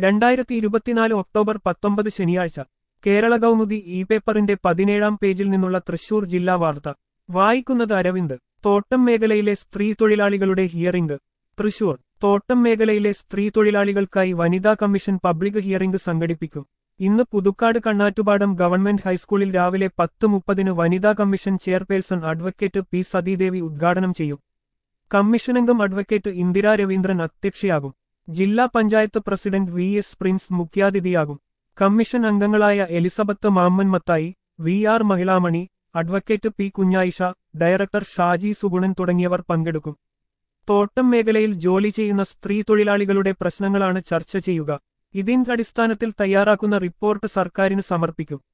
2024 October 19 ശനിയാഴ്ച Kerala Kaumudi E പേപ്പറിന്റെ 17-ാം പേജിൽ നിന്നുള്ള തൃശൂർ ജില്ലാ വാർത്ത വായിക്കുന്നത് അരവിന്ദ്. തോട്ടം മേഖലയിലെ സ്ത്രീ തൊഴിലാളികളുടെ ഹിയറിംഗ്. തൃശൂർ. തോട്ടം മേഖലയിലെ സ്ത്രീ തൊഴിലാളികൾക്കായി വനിതാ കമ്മീഷൻ പബ്ലിക് ഹിയറിംഗ് സംഘടിപ്പിക്കും. ഇന്ന് പുതുക്കാട് കണ്ണാറ്റുപാടം ഗവൺമെന്റ് ഹൈസ്കൂളിൽ രാവിലെ 10:30 വനിതാ commission chairperson advocate P Sathidevi ഉദ്ഘാടനം ചെയ്യും. കമ്മീഷനംഗം അഡ്വക്കേറ്റ് ഇന്ദിരാ രവീന്ദ്രൻ അധ്യക്ഷയാകും. ജില്ലാ panchayat president V S Prince മുഖ്യാതിഥിയാകും. കമ്മീഷൻ അംഗങ്ങളായ Elizabeth Mammen Mathai, V R Mahilamani, advocate P Kunjayisha, director Shaji Sugunan തുടങ്ങിയവർ പങ്കെടുക്കും. തോട്ടം മേഖലയിൽ ജോലി ചെയ്യുന്ന സ്ത്രീ തൊഴിലാളികളുടെ പ്രശ്നങ്ങളാണ് ചർച്ച ചെയ്യുക. ഇതിന്റെ അടിസ്ഥാനത്തിൽ തയ്യാറാക്കുന്ന റിപ്പോർട്ട് സർക്കാരിന് സമർപ്പിക്കും.